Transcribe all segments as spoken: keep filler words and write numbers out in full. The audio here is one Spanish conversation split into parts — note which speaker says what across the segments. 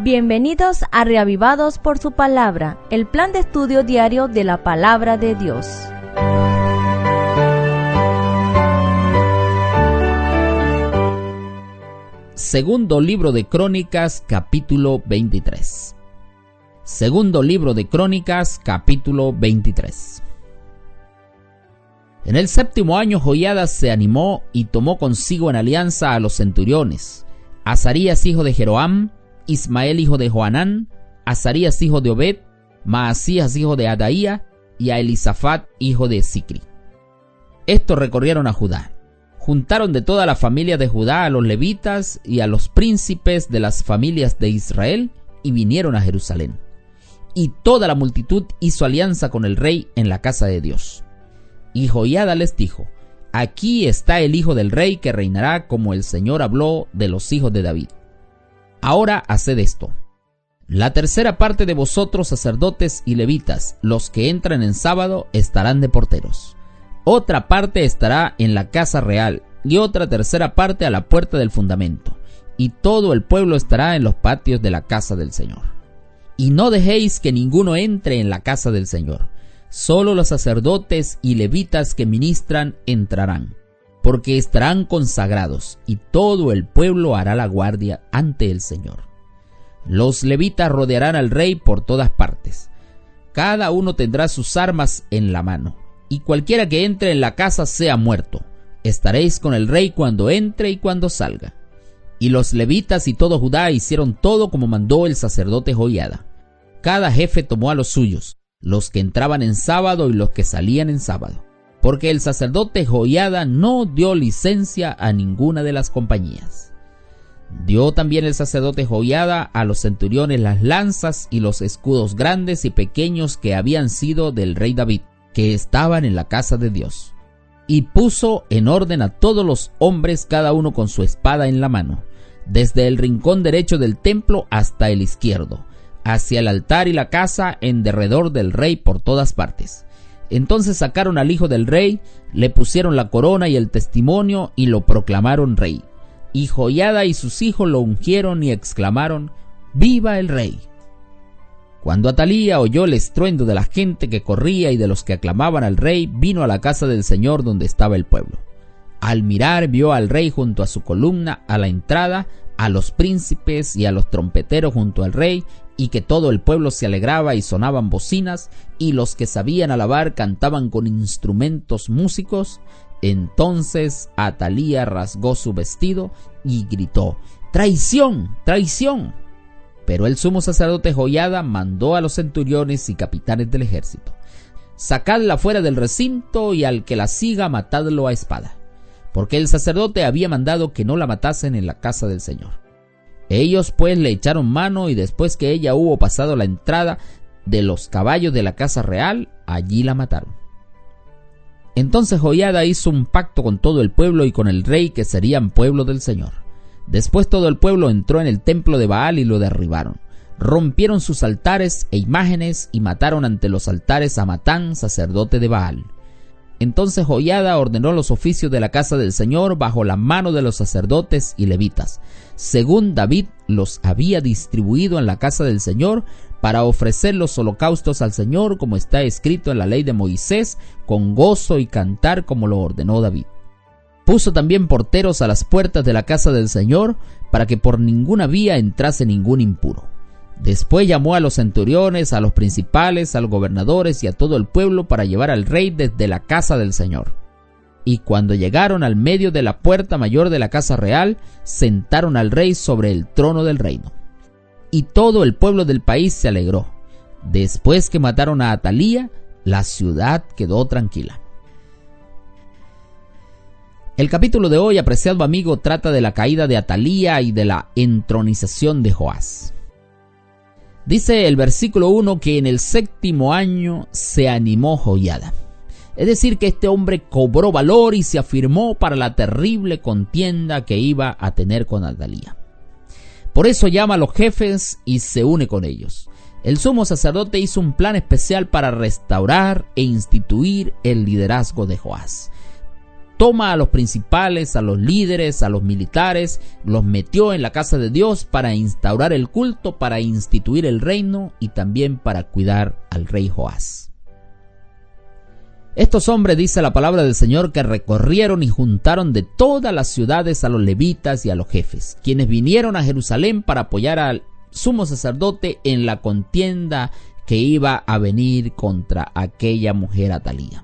Speaker 1: Bienvenidos a Reavivados por su Palabra, el plan de estudio diario de la Palabra de Dios.
Speaker 2: Segundo libro de Crónicas, capítulo veintitrés. Segundo libro de Crónicas, capítulo veintitrés. En el séptimo año Joiada se animó y tomó consigo en alianza a los centuriones, Azarías hijo de Jeroam, Ismael hijo de Johanán, Azarías hijo de Obed, Maasías hijo de Adaía y a Elisafat hijo de Sicri. Estos recorrieron a Judá. Juntaron de toda la familia de Judá a los levitas y a los príncipes de las familias de Israel y vinieron a Jerusalén. Y toda la multitud hizo alianza con el rey en la casa de Dios. Y Joiada les dijo: Aquí está el hijo del rey que reinará como el Señor habló de los hijos de David. Ahora haced esto: la tercera parte de vosotros, sacerdotes y levitas, los que entran en sábado, estarán de porteros. Otra parte estará en la casa real, y otra tercera parte a la puerta del fundamento, y todo el pueblo estará en los patios de la casa del Señor. Y no dejéis que ninguno entre en la casa del Señor. Solo los sacerdotes y levitas que ministran entrarán, porque estarán consagrados, y todo el pueblo hará la guardia ante el Señor. Los levitas rodearán al rey por todas partes. Cada uno tendrá sus armas en la mano, y cualquiera que entre en la casa sea muerto. Estaréis con el rey cuando entre y cuando salga. Y los levitas y todo Judá hicieron todo como mandó el sacerdote Joiada. Cada jefe tomó a los suyos, los que entraban en sábado y los que salían en sábado, porque el sacerdote Joiada no dio licencia a ninguna de las compañías. Dio también el sacerdote Joiada a los centuriones las lanzas y los escudos grandes y pequeños que habían sido del rey David, que estaban en la casa de Dios. Y puso en orden a todos los hombres, cada uno con su espada en la mano, desde el rincón derecho del templo hasta el izquierdo, hacia el altar y la casa en derredor del rey por todas partes. Entonces sacaron al hijo del rey, le pusieron la corona y el testimonio y lo proclamaron rey. Y Joiada y sus hijos lo ungieron y exclamaron: ¡Viva el rey! Cuando Atalía oyó el estruendo de la gente que corría y de los que aclamaban al rey, vino a la casa del Señor donde estaba el pueblo. Al mirar vio al rey junto a su columna a la entrada, a los príncipes y a los trompeteros junto al rey, y que todo el pueblo se alegraba y sonaban bocinas, y los que sabían alabar cantaban con instrumentos músicos. Entonces Atalía rasgó su vestido y gritó: ¡Traición! ¡Traición! Pero el sumo sacerdote Joiada mandó a los centuriones y capitanes del ejército: Sacadla fuera del recinto, y al que la siga matadlo a espada, porque el sacerdote había mandado que no la matasen en la casa del Señor. Ellos pues le echaron mano, y después que ella hubo pasado la entrada de los caballos de la casa real, allí la mataron. Entonces Joiada hizo un pacto con todo el pueblo y con el rey, que serían pueblo del Señor. Después todo el pueblo entró en el templo de Baal y lo derribaron. Rompieron sus altares e imágenes y mataron ante los altares a Matán, sacerdote de Baal. Entonces Joiada ordenó los oficios de la casa del Señor bajo la mano de los sacerdotes y levitas, según David los había distribuido en la casa del Señor, para ofrecer los holocaustos al Señor, como está escrito en la ley de Moisés, con gozo y cantar, como lo ordenó David. Puso también porteros a las puertas de la casa del Señor, para que por ninguna vía entrase ningún impuro. Después llamó a los centuriones, a los principales, a los gobernadores y a todo el pueblo para llevar al rey desde la casa del Señor. Y cuando llegaron al medio de la puerta mayor de la casa real, sentaron al rey sobre el trono del reino. Y todo el pueblo del país se alegró. Después que mataron a Atalía, la ciudad quedó tranquila. El capítulo de hoy, apreciado amigo, trata de la caída de Atalía y de la entronización de Joás. Dice el versículo uno que en el séptimo año se animó Joiada. Es decir, que este hombre cobró valor y se afirmó para la terrible contienda que iba a tener con Atalía. Por eso llama a los jefes y se une con ellos. El sumo sacerdote hizo un plan especial para restaurar e instituir el liderazgo de Joás. toma a los principales, a los líderes, a los militares, los metió en la casa de Dios para instaurar el culto, para instituir el reino y también para cuidar al rey Joás. Estos hombres, dice la palabra del Señor, que recorrieron y juntaron de todas las ciudades a los levitas y a los jefes, quienes vinieron a Jerusalén para apoyar al sumo sacerdote en la contienda que iba a venir contra aquella mujer Atalía.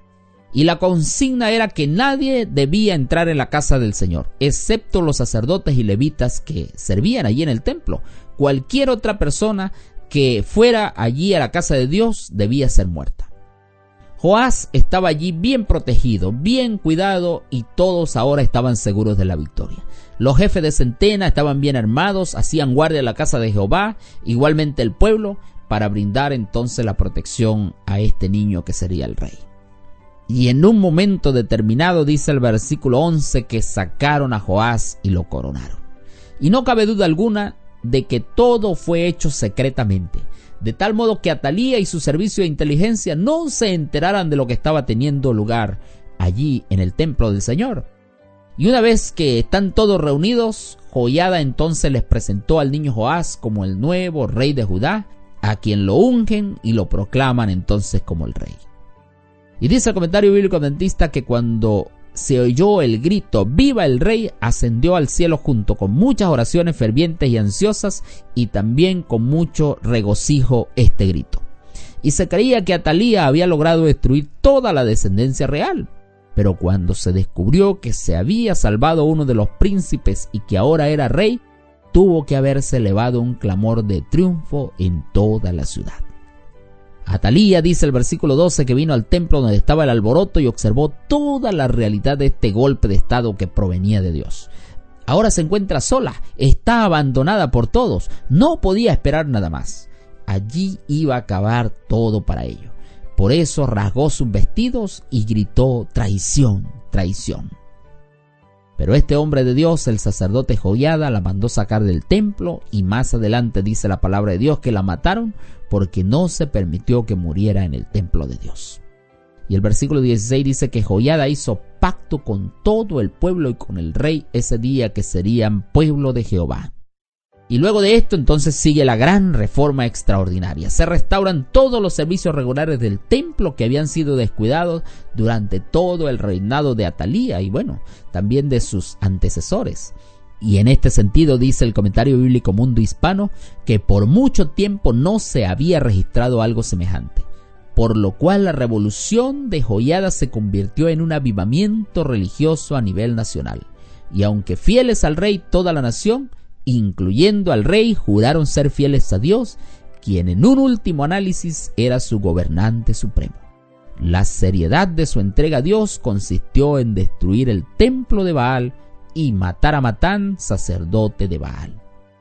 Speaker 2: Y la consigna era que nadie debía entrar en la casa del Señor, excepto los sacerdotes y levitas que servían allí en el templo. Cualquier otra persona que fuera allí a la casa de Dios debía ser muerta. Joás estaba allí bien protegido, bien cuidado, y todos ahora estaban seguros de la victoria. Los jefes de centena estaban bien armados, hacían guardia en la casa de Jehová, igualmente el pueblo, para brindar entonces la protección a este niño que sería el rey. Y en un momento determinado, dice el versículo once, que sacaron a Joás y lo coronaron. Y no cabe duda alguna de que todo fue hecho secretamente, de tal modo que Atalía y su servicio de inteligencia no se enteraran de lo que estaba teniendo lugar allí en el templo del Señor. Y una vez que están todos reunidos, Joiada entonces les presentó al niño Joás como el nuevo rey de Judá, a quien lo ungen y lo proclaman entonces como el rey. Y dice el comentario bíblico adventista que cuando se oyó el grito "¡Viva el rey!", ascendió al cielo junto con muchas oraciones fervientes y ansiosas, y también con mucho regocijo este grito. Y se creía que Atalía había logrado destruir toda la descendencia real. Pero cuando se descubrió que se había salvado uno de los príncipes y que ahora era rey, tuvo que haberse elevado un clamor de triunfo en toda la ciudad. Atalía, dice el versículo doce, que vino al templo donde estaba el alboroto y observó toda la realidad de este golpe de estado que provenía de Dios. Ahora se encuentra sola, está abandonada por todos, no podía esperar nada más. Allí iba a acabar todo para ello. Por eso rasgó sus vestidos y gritó: traición, traición. Pero este hombre de Dios, el sacerdote Joiada, la mandó sacar del templo, y más adelante dice la palabra de Dios que la mataron porque no se permitió que muriera en el templo de Dios. Y el versículo dieciséis dice que Joiada hizo pacto con todo el pueblo y con el rey ese día, que serían pueblo de Jehová. Y luego de esto entonces sigue la gran reforma extraordinaria. Se restauran todos los servicios regulares del templo que habían sido descuidados durante todo el reinado de Atalía y bueno, también de sus antecesores. Y en este sentido dice el comentario bíblico Mundo Hispano que por mucho tiempo no se había registrado algo semejante, por lo cual la revolución de Joiada se convirtió en un avivamiento religioso a nivel nacional. Y aunque fieles al rey toda la nación, incluyendo al rey, juraron ser fieles a Dios, quien en un último análisis era su gobernante supremo. La seriedad de su entrega a Dios consistió en destruir el templo de Baal y matar a Matán, sacerdote de Baal.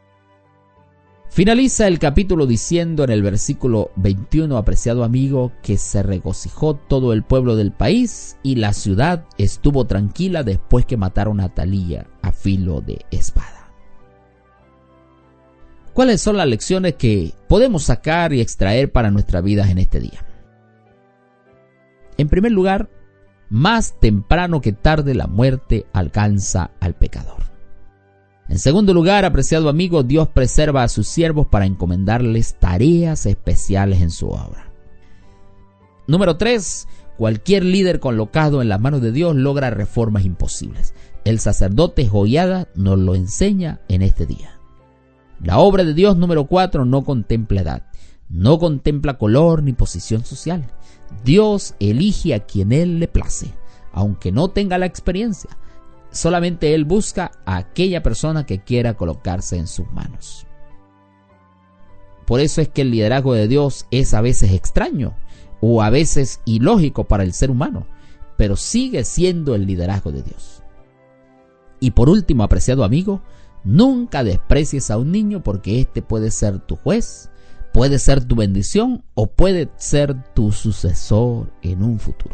Speaker 2: Finaliza el capítulo diciendo en el versículo veintiuno, apreciado amigo, que se regocijó todo el pueblo del país y la ciudad estuvo tranquila después que mataron a Atalía a filo de espada. ¿Cuáles son las lecciones que podemos sacar y extraer para nuestras vidas en este día? En primer lugar, más temprano que tarde la muerte alcanza al pecador. En segundo lugar, apreciado amigo, Dios preserva a sus siervos para encomendarles tareas especiales en su obra. Número tres, cualquier líder colocado en las manos de Dios logra reformas imposibles. El sacerdote Joiada nos lo enseña en este día. La obra de Dios, número cuatro, no contempla edad, no contempla color ni posición social. Dios elige a quien Él le place, aunque no tenga la experiencia. Solamente Él busca a aquella persona que quiera colocarse en sus manos. Por eso es que el liderazgo de Dios es a veces extraño o a veces ilógico para el ser humano, pero sigue siendo el liderazgo de Dios. Y por último, apreciado amigo, nunca desprecies a un niño, porque este puede ser tu juez, puede ser tu bendición o puede ser tu sucesor en un futuro.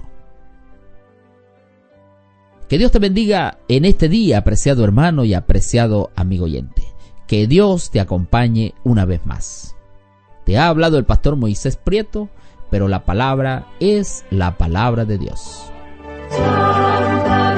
Speaker 2: Que Dios te bendiga en este día, apreciado hermano y apreciado amigo oyente. Que Dios te acompañe una vez más. Te ha hablado el pastor Moisés Prieto, pero la palabra es la palabra de Dios. Santa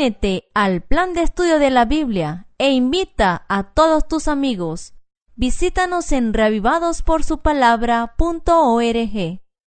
Speaker 1: Únete al plan de estudio de la Biblia e invita a todos tus amigos. Visítanos en reavivados por su palabra punto org.